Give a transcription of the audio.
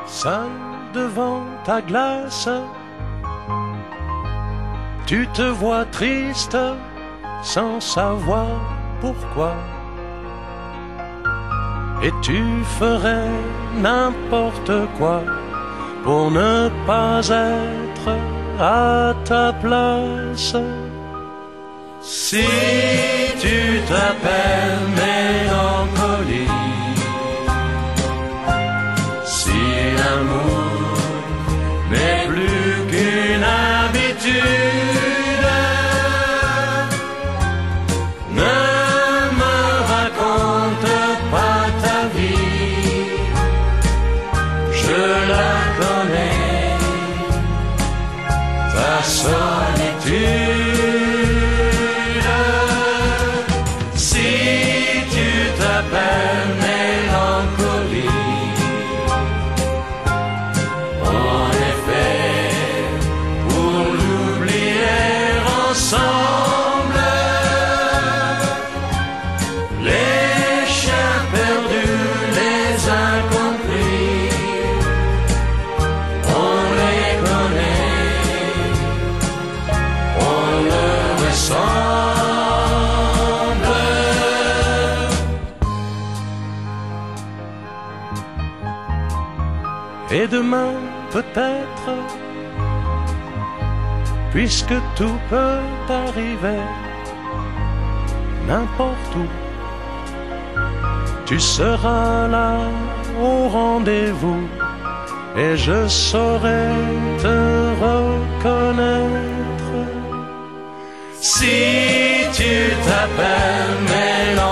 Seul devant ta glace, tu te vois triste sans savoir pourquoi. Et tu ferais n'importe quoi pour ne pas être à ta place. Si tu t'appelles mélancolie, si l'amour n'est plus qu'une habitude, ne me raconte pas ta vie, je la connais, ta solitude. Si tu t'appelles mélancolie, en effet, pour l'oublier ensemble, les chiens perdus, les incompris, on les connaît, on leur ressemble. Et demain peut-être, puisque tout peut arriver, n'importe où, tu seras là au rendez-vous, et je saurai te reconnaître. Si tu t'appelles Mélancolie,